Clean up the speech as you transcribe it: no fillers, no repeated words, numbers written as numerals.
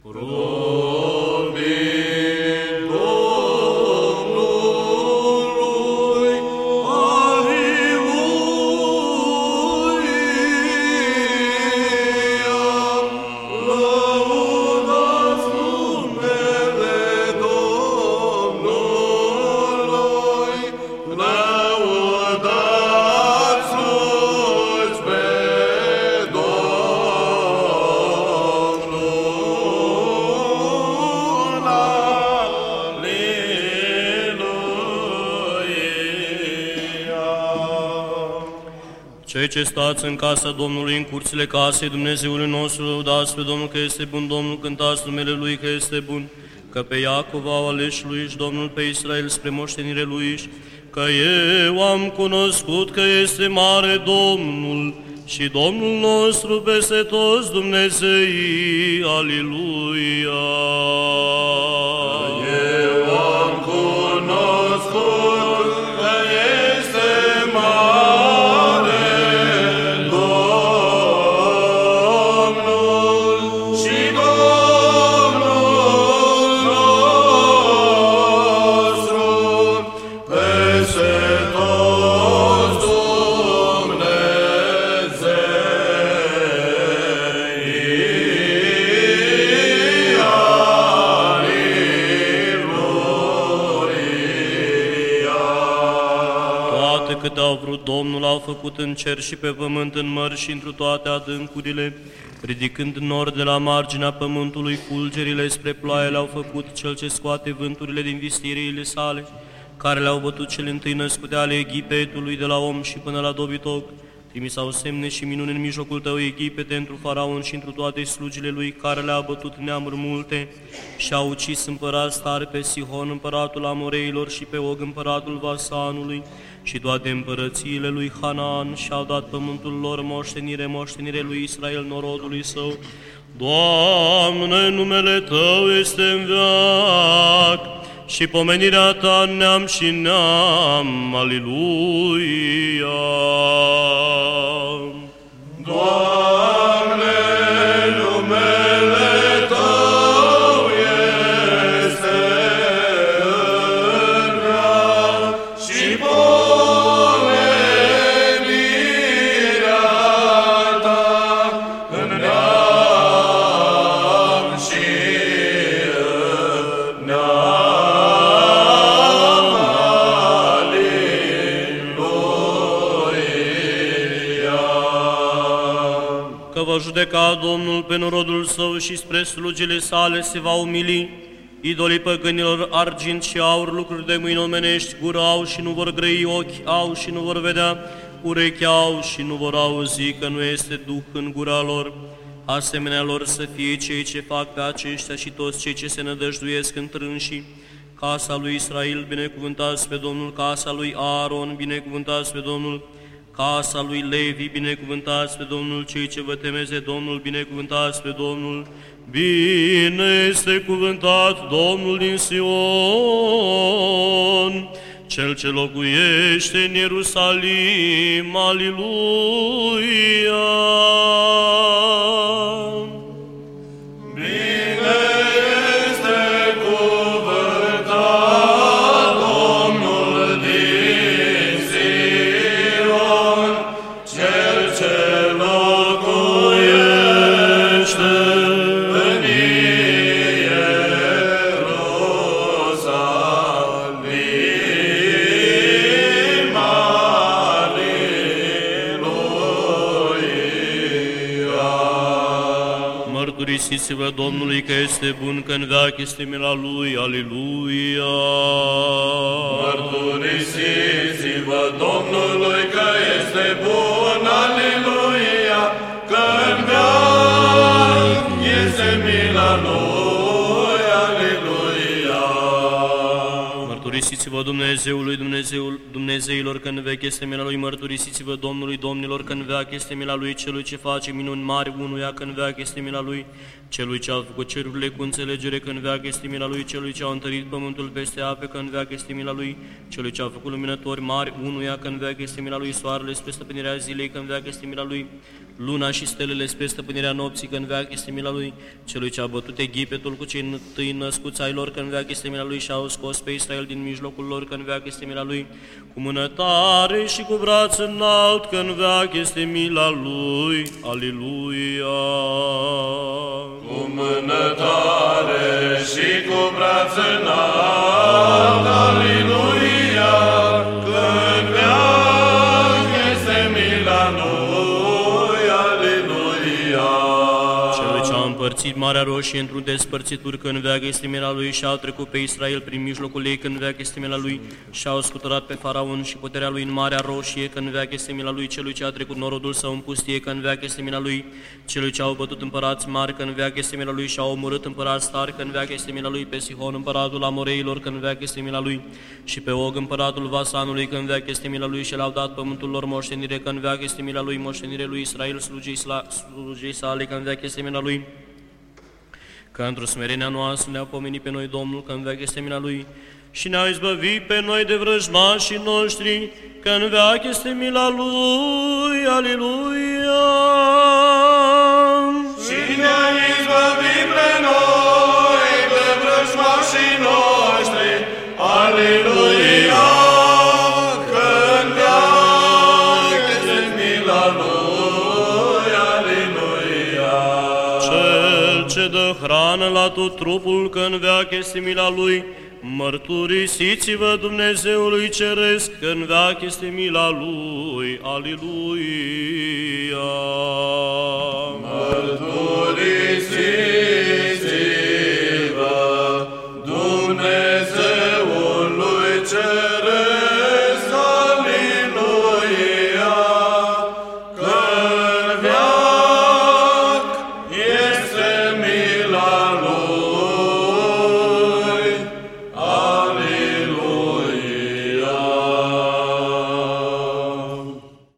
Cei ce stați în casa Domnului, în curțile casei Dumnezeului nostru, lăudați pe Domnul că este bun, Domnul, cântați numele Lui că este bun, că pe Iacov au ales Lui și Domnul pe Israel spre moștenire Lui, că eu am cunoscut că este mare Domnul și Domnul nostru peste toți Dumnezeii. Aliluia! Eu am cunoscut că este mare Domnul și Domnul nostru peste toți Dumnezeii. Toate câte au vrut Domnul au făcut în cer și pe pământ, în mări și întru toate adâncurile, ridicând nori de la marginea pământului, fulgerile spre ploaie le-au făcut, cel ce scoate vânturile din vistiriile sale, care le-au bătut cele întâi născute ale Egipetului, de la om și până la dobitoc. Trimisau semne și minuni în mijlocul tău, Egipete, întru faraon și întru toate slugile lui, care le-a bătut neamuri multe și a ucis împărați tari, pe Sihon, împăratul Amoreilor, și pe Og, împăratul Vasanului, și toate împărățiile lui Hanaan, și-au dat pământul lor moștenire lui Israel, norodului său. Doamne, numele Tău este în veac și pomenirea Ta în neam și neam. Aliluia! Doamne, numele Tău este în veac și pomenirea Ta în neam și în neam. Aliluia! Că va judeca Domnul pe norodul său și spre slugile sale se va umili. Idolii păgânilor, argint și aur, lucruri de mâini omenești, gură au și nu vor grăi, ochi au și nu vor vedea, urechi au și nu vor auzi, că nu este Duh în gura lor. Asemenea lor să fie cei ce fac pe aceștia și toți cei ce se nădăjduiesc în trânsii. Casa lui Israel, binecuvântați pe Domnul, casa lui Aaron, binecuvântați pe Domnul, casa lui Levi, binecuvântați pe Domnul, cei ce vă temeți de Domnul, binecuvântați pe Domnul. Bine este cuvântat Domnul din Sion, Cel ce locuiește în Ierusalim. Aliluia! Bine este cuvântat Domnul din Sion, Cel ce locuiește în Ierusalim. Aliluia! Mărturisiți-vă Domnului că este bun, că în veac este mila Lui. Aliluia! Mărturisiți-vă Domnului că este bun, aliluia, că în veac este mila Lui, aliluia. Mărturisiți-vă Dumnezeului Dumnezeilor că în veac este mila Lui. Mărturisiți-vă Domnului Domnilor că în veac este mila Lui. Celui ce face minuni mari unuia că în veac este mila Lui. Celui ce a făcut cerurile cu înțelegere că în veac este mila Lui. Celui ce a întărit pământul peste ape că în veac este mila Lui. Celui ce a făcut luminători mari unuia că în veac este mila Lui. Soarele spre stăpânirea zilei că în veac este mila Lui. luna și stelele spre stăpânirea nopții, că în veac este mila lui, celui ce a bătut Egipetul cu cei întâi născuți ai lor, că în veac este mila lui, și a scos pe Israel din mijlocul lor, că în veac este mila lui, cu mână tare și cu braț înalt, că în veac este mila lui. Aleluia! Cu mână tare și cu braț înalt, aleluia, că în veac este mila lui, aleluia. Celui ce a împărțit Marea Roșie într-un despărțituri, că în veac este mila lui, și a trecut pe Israel prin mijlocul ei, că în veac este mila lui, și a scuturat pe Faraon și puterea lui în Marea Roșie, că în veac este mila lui, celui ce a trecut norodul său în pustie, că în veac este mila lui, celui ce au bătut împărați mari, că în veac este mila lui, și a omorât împărați tari, că în veac este mila lui, pe Sihon împăratul Amoreilor, că în veac este mila lui, și pe Og împăratul Vasanului, că în veac este mila lui, și le-au dat pământul lor moștenire, că în veac este mila lui, moștenire lui Israel, slujii sale, că în veac este mila lui, că într-o smerenia noastră ne-a pomenit pe noi Domnul, că în veac este mila lui, și ne-a izbăvit pe noi de vrăjmașii noștri, că în veac este mila lui. Aleluia! Și ne-a izbăvit pe noi de vrăjmașii noștri, aleluia, că în veac este mila lui, aleluia. Cel ce dă hrană la tot trupul, că în veac este mila lui, mărturisiți-vă Dumnezeului Ceresc, că în veac este mila lui. Aleluia! Mărturisiți